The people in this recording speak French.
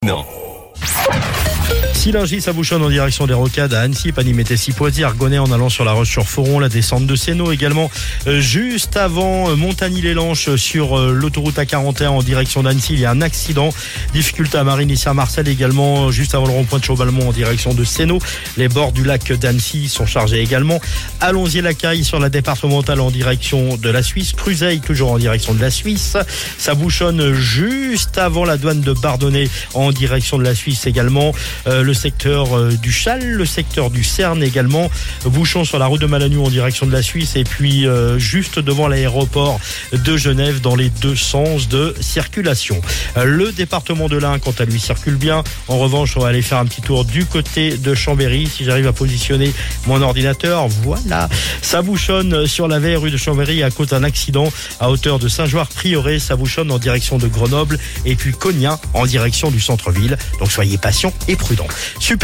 Non. Sillingy, ça bouchonne en direction des Rocades à Annecy, Panimété-Sipoisy, Argonnet en allant sur la Roche-sur-Foron, la descente de Sénaux également. Juste avant Montagny-les-Lanches sur l'autoroute A41 en direction d'Annecy, il y a un accident. Difficulté à Marigny-Saint-Marcel également, juste avant le rond-point de Chaubalmont en direction de Sénaux. Les bords du lac d'Annecy sont chargés également. Allonzier-la-Caille sur la départementale en direction de la Suisse. Cruzeil toujours en direction de la Suisse. Ça bouchonne juste avant la douane de Bardonnay en direction de la Suisse également. Le secteur du Chal, le secteur du Cerne également, bouchon sur la route de Malagnou en direction de la Suisse et puis juste devant l'aéroport de Genève dans les deux sens de circulation. Le département de l'Ain, quant à lui, circule bien. En revanche, on va aller faire un petit tour du côté de Chambéry, si j'arrive à positionner mon ordinateur. Voilà, ça bouchonne sur la vieille rue de Chambéry à cause d'un accident à hauteur de Saint-Joire-Prieuré. Ça bouchonne en direction de Grenoble et puis Cognac en direction du centre-ville. Donc soyez patients et prudents. Super.